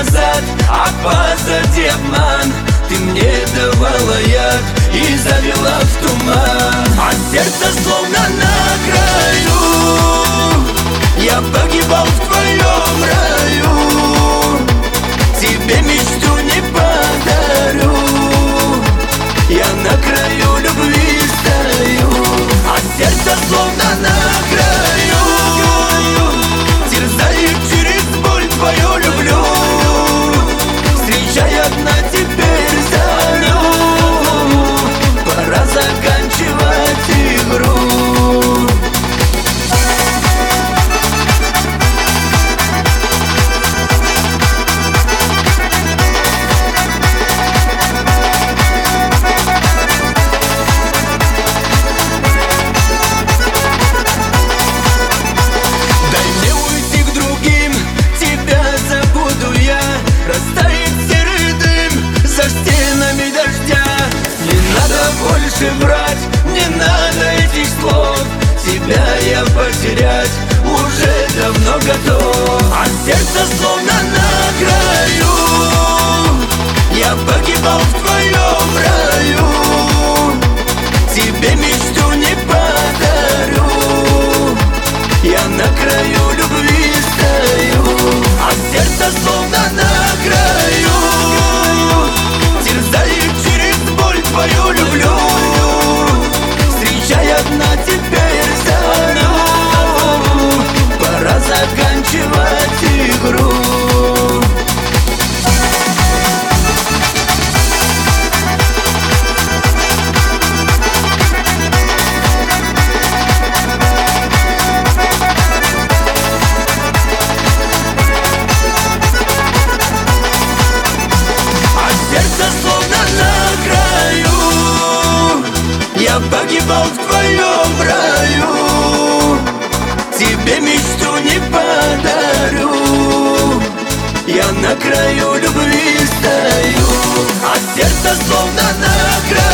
назад, а позади обман. Ты мне давала яд и завела в туман, а сердце словно на краю. Я погибал в твоем раю, тебе мечту не подарю. Я на краю любви стою, а сердце словно на краю. Терзает через боль твою люблю, встречай одна теперь зарю. Пора заканчивать игру. Больше врать, не надо этих слов. Тебя я потерять уже давно готов, а сердце словно на краю. Я погибал в твоем раю, тебе мечту не подарю. Я на краю любви стою, а сердце словно на краю. Терзает через боль твою люблю, встречай одна теперь зарю. Пора заканчивать игру. Сердце словно на краю, я погибал в твоем раю, тебе мечту не подарю. Я на краю любви стою, а сердце словно на краю.